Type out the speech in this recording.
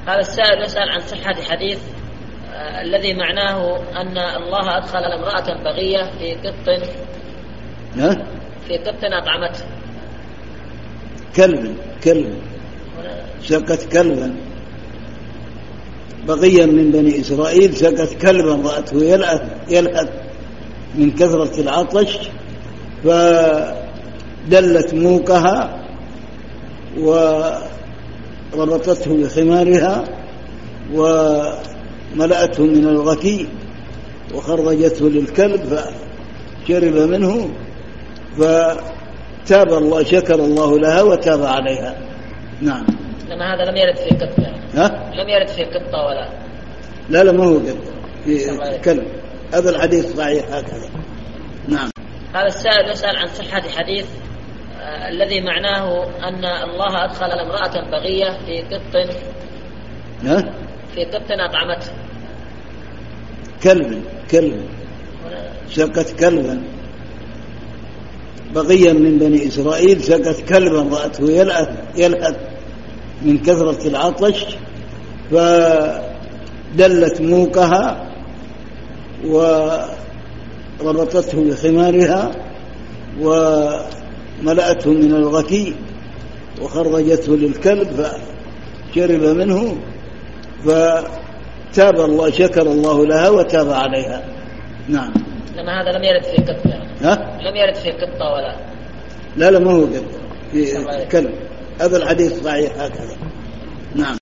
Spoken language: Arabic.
هذا السائل يسأل عن صحة حديث الذي معناه أن الله أدخل امرأة بغية في قط أطعمته. كلب سقت كلبا بغيا من بني إسرائيل، سقت كلبا رأته يلهث من كثرة العطش، فدلت موقها وربطته بخمارها وملأته من الغثي وخرجته للكلب فشرب منه، فتاب الله، شكر الله لها وتاب عليها. نعم. لما هذا لم يرد في قطة. لم يرد في قطة ولا لا ما هو قطة، في كلب. هذا الحديث صحيح هكذا. نعم. هذا السائل يسأل عن صحة حديث الذي معناه أن الله أدخل امرأة بغية في قط أطعمته. كلب سقت كلبا بغيا من بني إسرائيل، سقت كلبا رأته يلهث من كثرة العطش، فدلت موقها وربطته بخمارها وملأته من الغثي وخرجته للكلب فشرب منه، فتاب الله، شكر الله لها وتاب عليها. نعم. لما هذا لم يرد في قطة. لم يرد في قطة ولا لا ما هو قطة، في كلب. هذا الحديث صحيح هكذا. نعم.